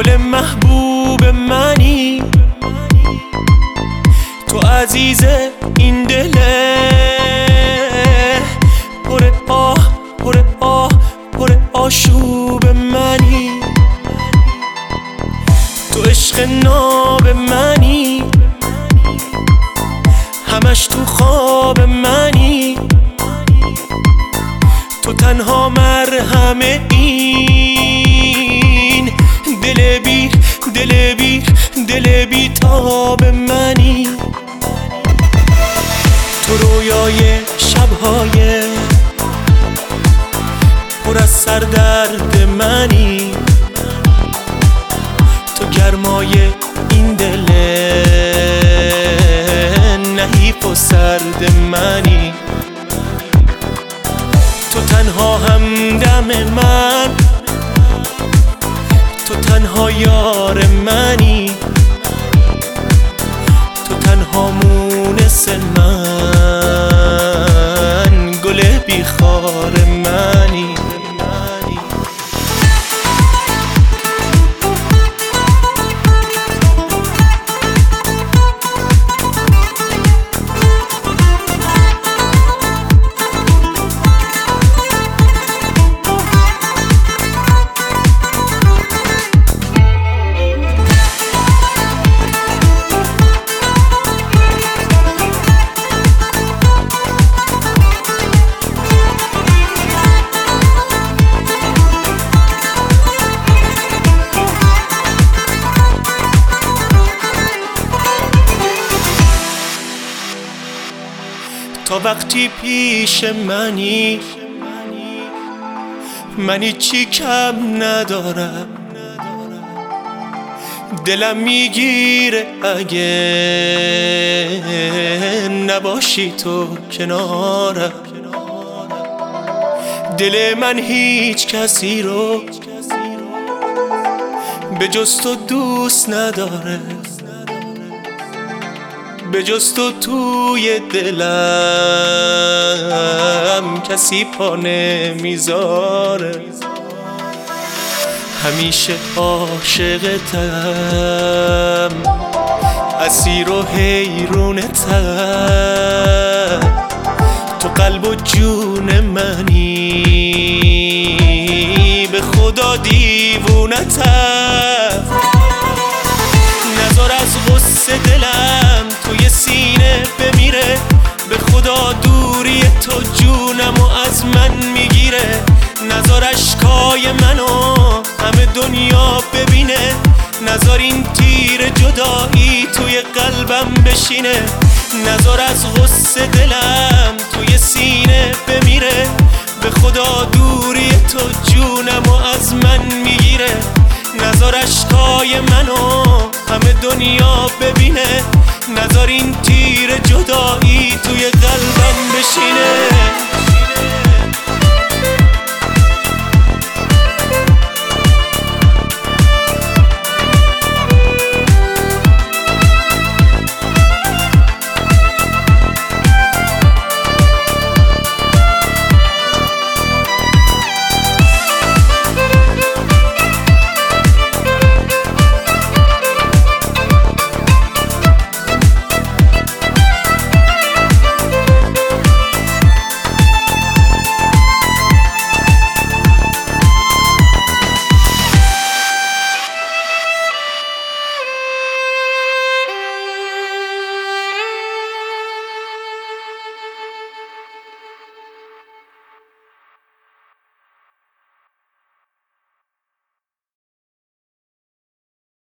گل محبوب منی، تو عزیز این دله، پر آه پر آه پر آشوب منی، تو عشق ناب منی، همش تو خواب منی، تو تنها مرهم این دل بی تاب منی، تو رویای شبهای پر از سردرد منی، تو گرمای این دل نحیف و سرد منی، تو تنها همدم من، تو تنها یار منی، تو تنها مونس من، گل بیخار منی. تا وقتی پیش منی، من هیچی کم ندارم، دلم میگیره اگه نباشی تو کنارم، دل من هیچ کسی رو به جز تو دوست نداره، به جز تو توی دلم کسی پا نمیذاره، همیشه عاشقتم، اسیر و حیرونتم، تو قلب و جون منی، به خدا دیوونتم، نذار از غصه دلم توی سینه بمیره، به خدا دوری تو جونمو از من میگیره، نذار اشکای منو همه دنیا ببینه، نذار این تیر جدایی توی قلبم بشینه، نذار از غصه دلم توی سینه بمیره، به خدا دوری تو جونمو از من میگیره، نذار اشکای منو همه دنیا ببینه، نذار این تیر جدایی توی قلبم بشینه.